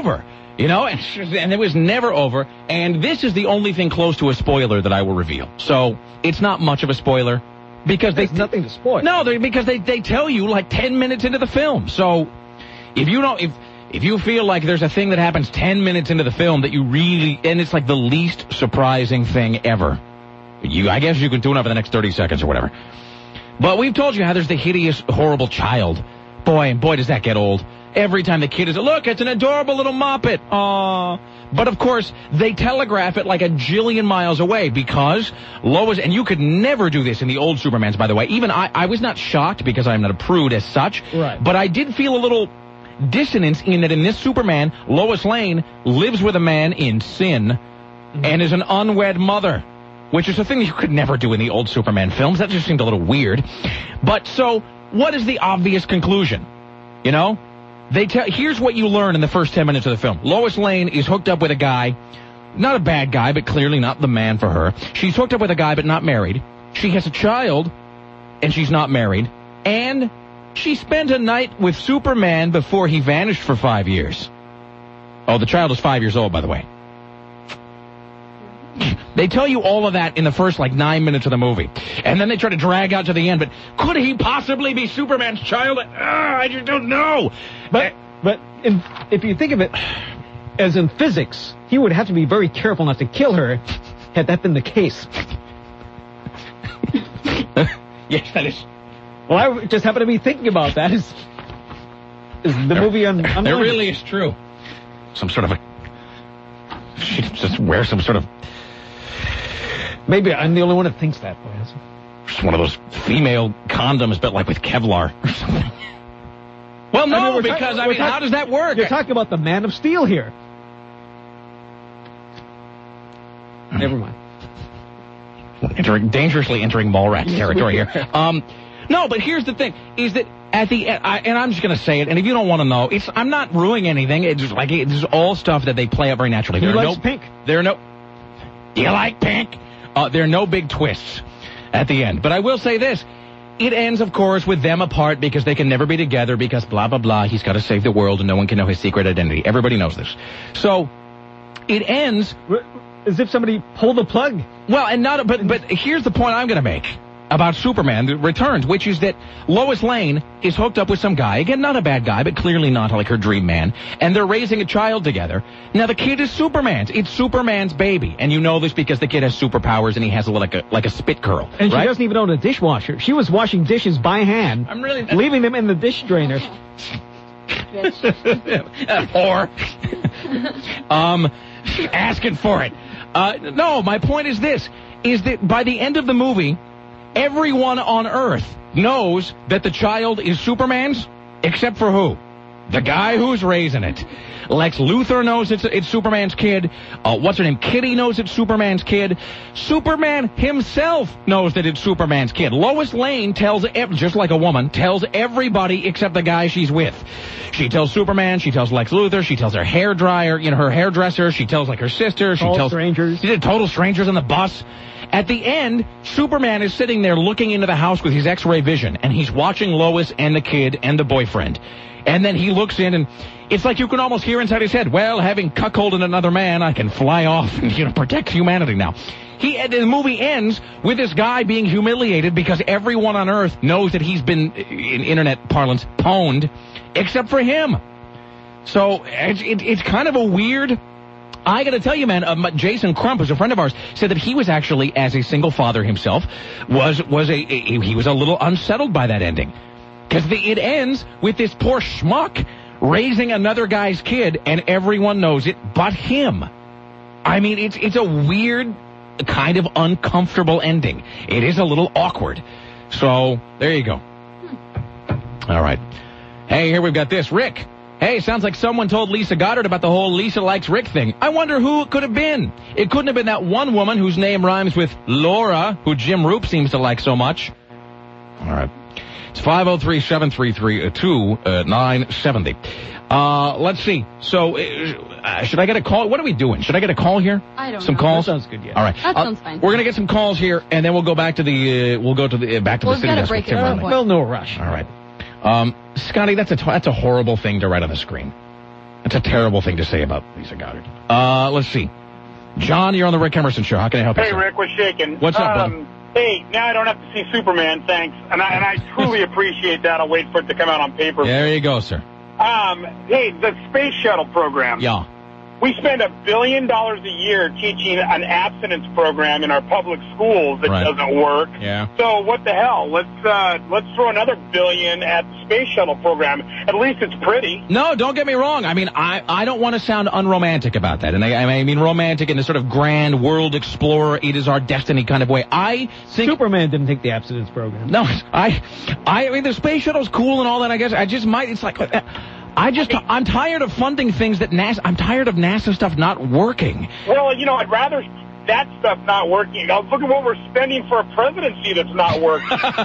You know, and, and it was never over. And this is the only thing close to a spoiler that I will reveal. So it's not much of a spoiler because There's they nothing to spoil. No, they, because they they tell you like ten minutes into the film. So if you don't if if you feel like there's a thing that happens ten minutes into the film that you really and it's like the least surprising thing ever, you I guess you can tune up for the next thirty seconds or whatever. But we've told you how there's the hideous, horrible child. Boy, and boy, does that get old. Every time the kid is, look, it's an adorable little Muppet. Aww. But, of course, they telegraph it like a jillion miles away because Lois, and you could never do this in the old Supermans, by the way. Even I, I was not shocked because I'm not a prude as such. Right. But I did feel a little dissonance in that in this Superman, Lois Lane lives with a man in sin mm-hmm. and is an unwed mother, which is a thing you could never do in the old Superman films. That just seemed a little weird. But so, what is the obvious conclusion? You know? They tell. Here's what you learn in the first ten minutes of the film. Lois Lane is hooked up with a guy, not a bad guy, but clearly not the man for her. She's hooked up with a guy, but not married. She has a child, and she's not married. And she spent a night with Superman before he vanished for five years. Oh, the child is five years old, by the way. They tell you all of that in the first, like, nine minutes of the movie. And then they try to drag out to the end, but could he possibly be Superman's child? Uh, I just don't know. But but in, if you think of it as in physics, he would have to be very careful not to kill her had that been the case. Yes, that is. Well, I just happen to be thinking about that. Is, is the there, movie on... on It really is true. Some sort of a... She just wears some sort of... Maybe I'm the only one that thinks that way. Just one of those female condoms, but like with Kevlar or something. Well, no, I mean, because, talking, I mean, talking, how does that work? You're talking about the Man of Steel here. Mm. Never mind. Entering, dangerously entering Mallrats territory here. Um, no, but here's the thing, is that at the end, I, and I'm just going to say it, and if you don't want to know, it's I'm not ruining anything. It's just like, it's all stuff that they play out very naturally. He there likes no, pink. There are no... Do you like pink? Uh, there are no big twists at the end. But I will say this. It ends, of course, with them apart because they can never be together because blah, blah, blah. He's got to save the world and no one can know his secret identity. Everybody knows this. So it ends... As if somebody pulled the plug. Well, and not... But, but here's the point I'm going to make about Superman Returns, which is that Lois Lane is hooked up with some guy. Again, not a bad guy, but clearly not like her dream man. And they're raising a child together. Now, the kid is Superman's. It's Superman's baby. And you know this because the kid has superpowers and he has a, like a like a spit curl. And right? she doesn't even own a dishwasher. She was washing dishes by hand. I'm really... leaving them in the dish drainer. Or... um, asking for it. Uh, no, my point is this, is that by the end of the movie... Everyone on Earth knows that the child is Superman's, except for who? The guy who's raising it. Lex Luthor knows it's, it's Superman's kid. Uh, what's her name? Kitty knows it's Superman's kid. Superman himself knows that it's Superman's kid. Lois Lane tells, just like a woman, tells everybody except the guy she's with. She tells Superman, she tells Lex Luthor, she tells her hairdryer, you know, her hairdresser, she tells like her sister, she Total tells strangers. She did total strangers on the bus. At the end, Superman is sitting there looking into the house with his X-ray vision, and he's watching Lois and the kid and the boyfriend. And then he looks in, and it's like you can almost hear inside his head, well, having cuckolded another man, I can fly off and, you know, protect humanity now. He, the movie ends with this guy being humiliated because everyone on Earth knows that he's been, in internet parlance, pwned, except for him. So it's, it, it's kind of a weird... I got to tell you, man, um, Jason Crump, who's a friend of ours, said that he was actually, as a single father himself, was was a, a he was a little unsettled by that ending. Because it ends with this poor schmuck raising another guy's kid, and everyone knows it but him. I mean, it's it's a weird, kind of uncomfortable ending. It is a little awkward. So, there you go. Hmm. All right. Hey, here we've got this. Rick. Hey, sounds like someone told Lisa Goddard about the whole Lisa likes Rick thing. I wonder who it could have been. It couldn't have been that one woman whose name rhymes with Laura, who Jim Roop seems to like so much. All right. It's five oh three, seven three three, two nine seven oh. Uh, let's see. So, uh, should I get a call? What are we doing? Should I get a call here? I don't some know. Some calls? That sounds good, yeah. All right. That uh, sounds fine. We're going to get some calls here, and then we'll go back to the, uh, we'll go to the, uh, back to Well, the city desk with Tim Riley. Well, no rush. All right. Um, Scotty, that's a, that's a horrible thing to write on the screen. It's a terrible thing to say about Lisa Goddard. Uh, let's see. John, you're on the Rick Emerson Show. How can I help you? Hey, sir? Rick, what's shaking? What's up, brother? um, Hey, now I don't have to see Superman, thanks. And I, and I truly appreciate that. I'll wait for it to come out on paper. There you go, sir. Um, hey, the space shuttle program. Yeah. We spend a billion dollars a year teaching an abstinence program in our public schools that Right. doesn't work. Yeah. So what the hell? Let's uh, let's throw another billion at the space shuttle program. At least it's pretty. No, don't get me wrong. I mean, I, I don't want to sound unromantic about that. And I, I mean romantic in a sort of grand world explorer, it is our destiny kind of way. I think... Superman didn't take the abstinence program. No, I, I, I mean, the space shuttle's cool and all that, I guess. I just might, it's like... I just, I'm tired of funding things that NASA, I'm tired of NASA stuff not working. Well, you know, I'd rather that stuff not working. Now, look at what we're spending for a presidency that's not working.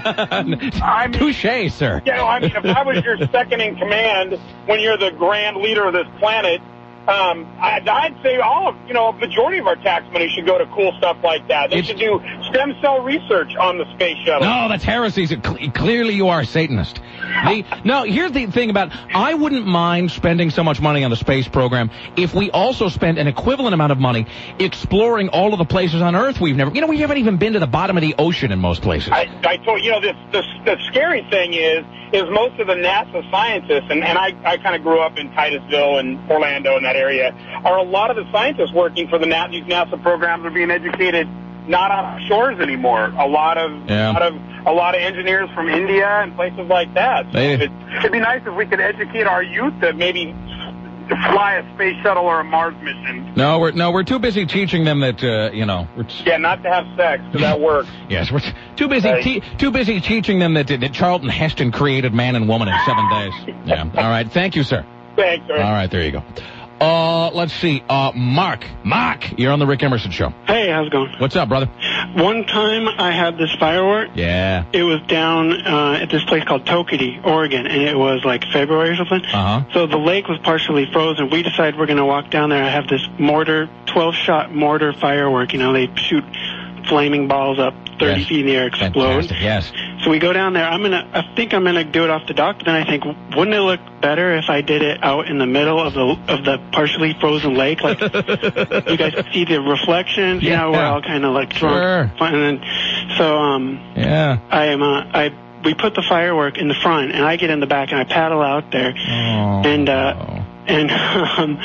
I mean, touche, sir. Yeah, you know, I mean, if I was your second in command when you're the grand leader of this planet, um, I'd, I'd say all of, you know, a majority of our tax money should go to cool stuff like that. They It's- should do stem cell research on the space shuttle. No, that's heresy. Cle- Clearly you are a Satanist. The, no, here's the thing about, I wouldn't mind spending so much money on the space program if we also spent an equivalent amount of money exploring all of the places on Earth we've never, you know, we haven't even been to the bottom of the ocean in most places. I, I told you know this. The, the scary thing is, is most of the NASA scientists, and, and I, I kind of grew up in Titusville and Orlando and that area, are a lot of the scientists working for the NASA, these NASA programs are being educated not on shores anymore. A lot of, Yeah. a lot of, a lot of engineers from India and places like that. So They- it, it'd be nice if we could educate our youth to maybe to fly a space shuttle or a Mars mission. No, we're no, we're too busy teaching them that uh, you know. We're t- Yeah, not to have sex, because that works. yes, we're t- too busy Right. te- too busy teaching them that, that Charlton Heston created man and woman in seven days. Yeah. All right. Thank you, sir. Thanks, sir. All right. There you go. Uh, let's see. Uh, Mark. Mark, you're on the Rick Emerson Show. Hey, how's it going? What's up, brother? One time I had this firework. Yeah. It was down uh, at this place called Tokedy, Oregon, and it was like February or something. Uh huh. So the lake was partially frozen. We decided we're going to walk down there. I have this mortar, twelve-shot mortar firework. You know, they shoot flaming balls up thirty Yes. feet in the air, explode. Fantastic. Yes. So we go down there. I'm gonna. I think I'm gonna do it off the dock. But then I think, wouldn't it look better if I did it out in the middle of the of the partially frozen lake? Like you guys see the reflections. You know, we're Yeah. all kind of like Sure. drunk. And then, so um, Yeah. I am. Uh, I we put the firework in the front, and I get in the back, and I paddle out there, Oh. and uh, and um,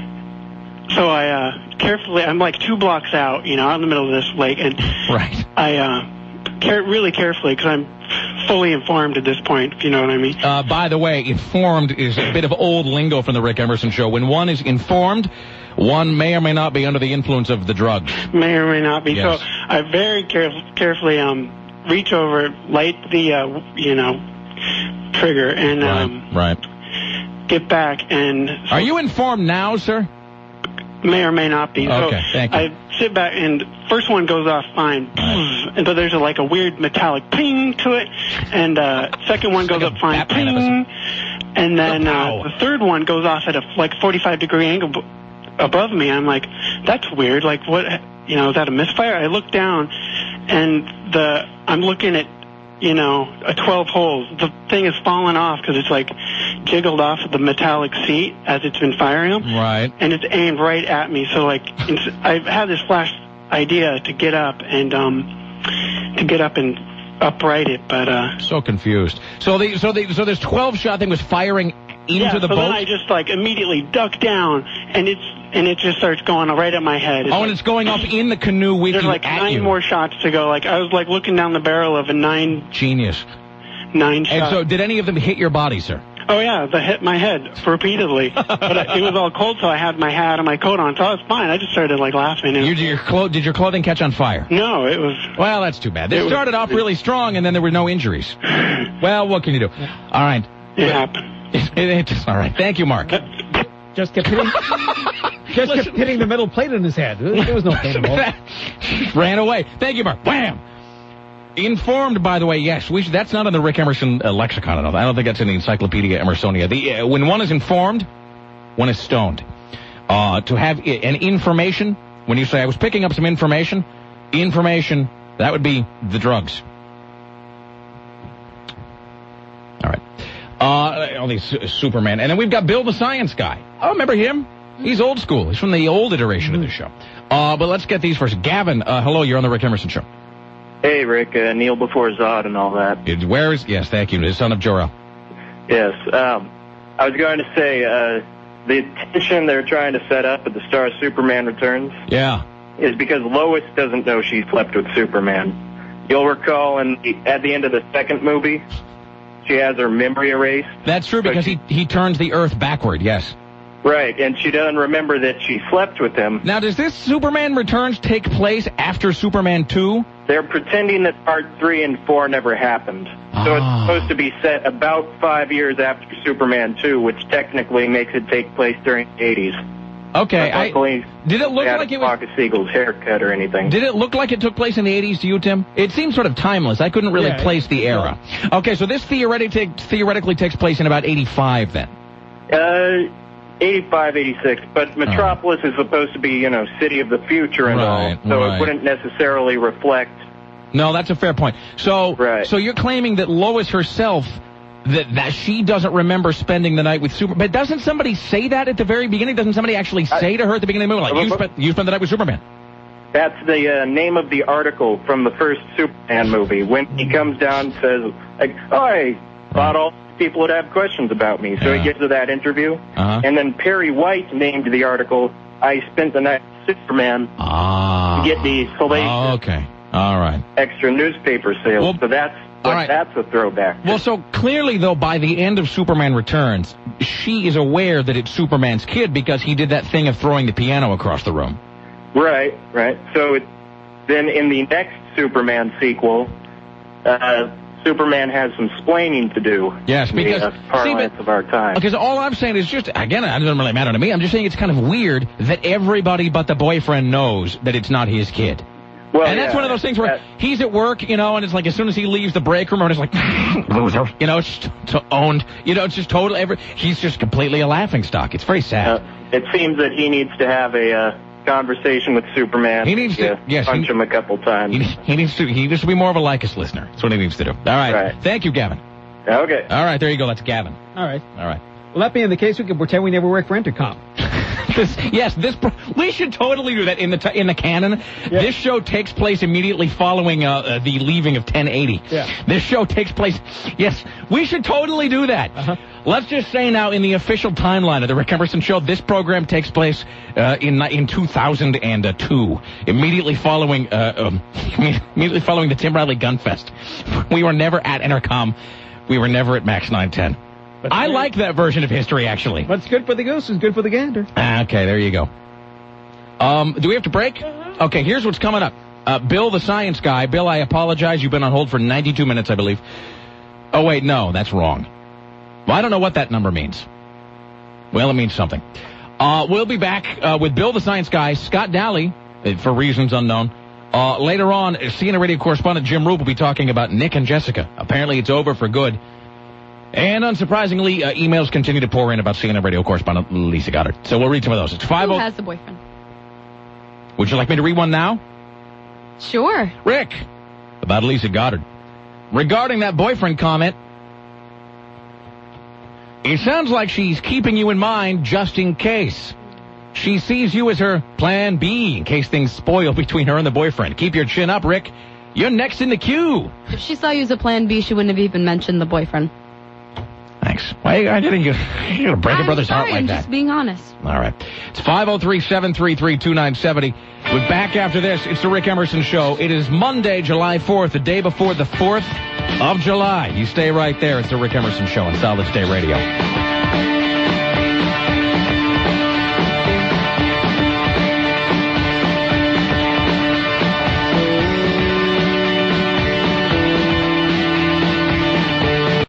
so I uh, carefully. I'm like two blocks out, you know, out in the middle of this lake, and Right. I uh, care really carefully because I'm fully informed at this point, if you know what I mean. Uh, by the way, informed is a bit of old lingo from the Rick Emerson Show. When one is informed, one may or may not be under the influence of the drugs. May or may not be. Yes. So I very caref- carefully um, reach over, light the, uh, you know, trigger, and um, Right. Right. get back. And so Are you informed now, sir? may or may not be. Okay, so thank you. I sit back, and first one goes off fine, and but there's a, like a weird metallic ping to it, and uh, second one goes like a up fine, Batman ping, and then Wow. uh, the third one goes off at a like forty-five degree angle b- above me. I'm like, that's weird. Like, what? You know, is that a misfire? I look down, and the I'm looking at, you know, a twelve holes. The thing is falling off because it's like jiggled off of the metallic seat as it's been firing them. Right. And it's aimed right at me. So like, it's, I've had this flash idea to get up and um, to get up and upright it, but uh, So confused. So the so the so this twelve shot thing was firing into yeah. the so boat. then I just like immediately duck down, and it's and it just starts going right at my head. It's oh, and like, it's going off in the canoe with there's you like at nine you. more shots to go. Like I was like looking down the barrel of a nine Genius. nine shot. And so, did any of them hit your body, sir? Oh yeah, they hit my head repeatedly. But I, it was all cold, so I had my hat and my coat on, so I was fine. I just started like laughing. And Your, your clo- did your clothing catch on fire? no, it was. Well, that's too bad. It They was- started off really strong, and then there were no injuries. Well, what can you do? All right. It happened. It, it, it's all right. Thank you, Mark. Just kept hitting, just kept hitting the metal plate in his head. There was no pain at all. Ran away. Thank you, Mark. Wham! Informed, by the way, yes. We should, that's not in the Rick Emerson uh, lexicon at all. I don't think that's in the Encyclopedia Emersonia. The, uh, when one is informed, one is stoned. Uh, to have I- an information, when you say, I was picking up some information, information, that would be the drugs. All right. Uh, all these uh, Superman. And then we've got Bill the Science Guy. Oh, remember him? He's old school. He's from the old iteration of this show. Uh, but let's get these first. Gavin, uh, hello, you're on the Rick Emerson Show. Hey, Rick, uh, Neil before Zod and all that. It, where is, yes, thank you, the son of Jor-El. Yes, um, I was going to say, uh, the tension they're trying to set up at the start of Superman Returns. Yeah. Is because Lois doesn't know she slept with Superman. You'll recall in the, at the end of the second movie, she has her memory erased. That's true, because he, he turns the Earth backward, yes. Right, and she doesn't remember that she slept with him. Now, does this Superman Returns take place after Superman two? They're pretending that part three and four never happened. Ah. So it's supposed to be set about five years after Superman two, which technically makes it take place during the eighties. Okay, I, did it look like it was Marcus Siegel's haircut or anything? Did it look like it took place in the eighties to you, Tim? It seems sort of timeless. I couldn't really Yeah, place the era. Okay, so this theoretically theoretically takes place in about eighty-five then. Uh, eighty-five, eighty-six, but Metropolis is supposed to be, you know, city of the future and Right, all, so right. it wouldn't necessarily reflect. No, that's a fair point. So, so you're claiming that Lois herself, that that she doesn't remember spending the night with Superman. But doesn't somebody say that at the very beginning? Doesn't somebody actually say to her at the beginning of the movie, like, you spent, you spent the night with Superman? That's the uh, name of the article from the first Superman movie. When he comes down and says, like, oh, I thought all people would have questions about me. So he gives her that interview. Uh-huh. And then Perry White named the article, I spent the night with Superman, ah. to get the salacious Oh, okay. All right. extra newspaper sales. so that's what, all right. that's a throwback. Well, so clearly, though, by the end of Superman Returns, she is aware that it's Superman's kid because he did that thing of throwing the piano across the room. Right, right. So it, then in the next Superman sequel, uh, Superman has some splaining to do. Yes, in the, because- uh, parlance of our time. Because all I'm saying is just, again, it doesn't really matter to me. I'm just saying it's kind of weird that everybody but the boyfriend knows that it's not his kid. Well, and that's yeah, one of those things where he's at work, you know, and it's like as soon as he leaves the break room, everyone's like, loser. You know, it's just to owned. You know, it's just total. Every, he's just completely a laughing stock. It's very sad. Uh, it seems that he needs to have a uh, conversation with Superman. He needs to- uh, yes, punch he- him a couple times. He, he needs to. He needs to be more of a Lycus listener. That's what he needs to do. All right. Right. Thank you, Gavin. Okay. All right. There you go. That's Gavin. All right. All right. Well, that being the case, we can pretend we never worked for Intercom. This, yes, this pro- we should totally do that in the t- in the canon. This show takes place immediately following uh, uh, the leaving of ten eighty. Yeah. This show takes place. Yes, we should totally do that. Uh-huh. Let's just say now, in the official timeline of the Rick Emerson Show, this program takes place uh, in in two thousand two, immediately following uh, um, immediately following the Tim Riley Gunfest. We were never at Intercom. We were never at Max nine ten. But I like that version of history, actually. What's good for the goose is good for the gander. Ah, okay, there you go. Um, do we have to break? Mm-hmm. Okay, here's what's coming up. Uh, Bill, the science guy. Bill, I apologize. You've been on hold for ninety-two minutes, I believe. Oh, wait, no, that's wrong. Well, I don't know what that number means. Well, it means something. Uh, we'll be back uh, with Bill, the science guy, Scott Daly, uh, for reasons unknown. Uh, later on, C N N radio correspondent Jim Roop will be talking about Nick and Jessica. Apparently, it's over for good. And unsurprisingly, uh, emails continue to pour in about C N N radio correspondent Lisa Goddard. So we'll read some of those. It's five Who oh. has the boyfriend? Would you like me to read one now? Sure. Rick, about Lisa Goddard. Regarding that boyfriend comment, it sounds like she's keeping you in mind just in case. She sees you as her plan B in case things spoil between her and the boyfriend. Keep your chin up, Rick. You're next in the queue. If she saw you as a plan B, she wouldn't have even mentioned the boyfriend. Thanks. Why I didn't you? You're gonna break a I'm brother's sorry, heart like I'm that. just being honest. All right. It's five oh three, seven three three, two nine seven oh. We're back after this. It's the Rick Emerson Show. It is Monday, July fourth, the day before the fourth of July. You stay right there. It's the Rick Emerson Show on Solid State Radio.